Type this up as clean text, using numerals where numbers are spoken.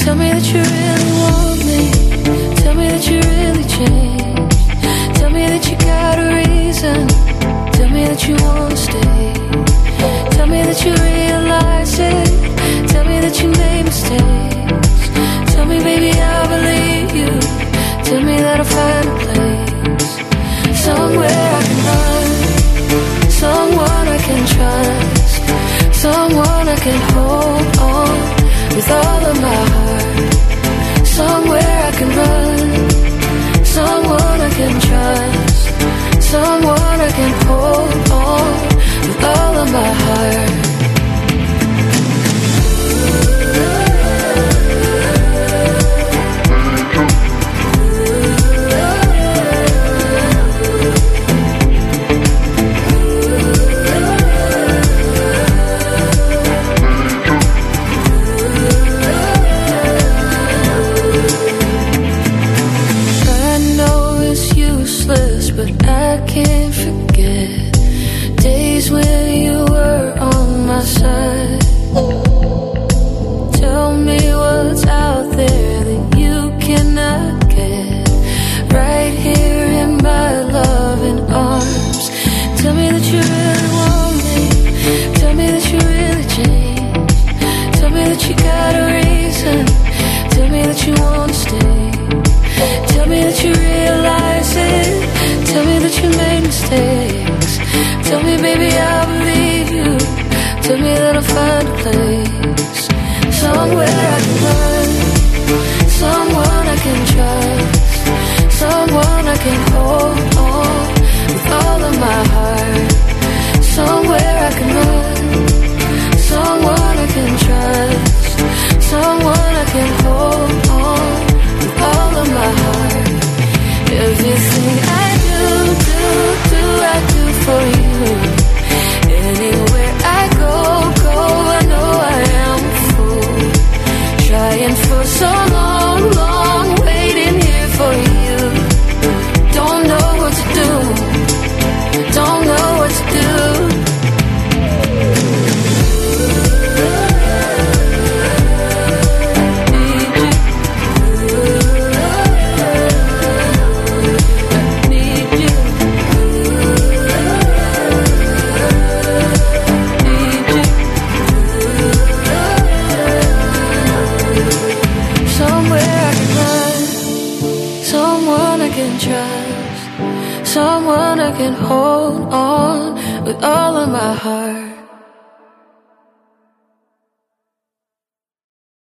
Tell me that you really want me. Tell me that you really changed. Tell me that you got a reason. Tell me that you wanna stay. Tell me that you realize it. Tell me that you made mistakes. Tell me, baby, I believe you. Tell me that I'll find a place somewhere I can run, someone I can trust, someone I can hold on with all of my heart. Somewhere I can run, someone I can trust, someone I can hold on with all of my heart. But I can't forget days when you were on my side. Tell me what's out there that you cannot get, right here in my loving arms. Tell me that you really want me. Tell me that you really changed. Tell me that you got a reason. Tell me that you wanna stay. Tell me that you realize it. Tell me that you made mistakes. Tell me, baby, I believe you. Tell me that I'll find a place somewhere I can run, someone I can trust, someone I can hold on with all of my heart. Somewhere I can run, someone I can trust, someone I can hold on with all of my heart. Everything I do, I do for you. Anywhere I go, I know I am a fool. Trying for so long, waiting here for you. Don't know what to do, don't know what to do. Trust someone I can hold on with all of my heart.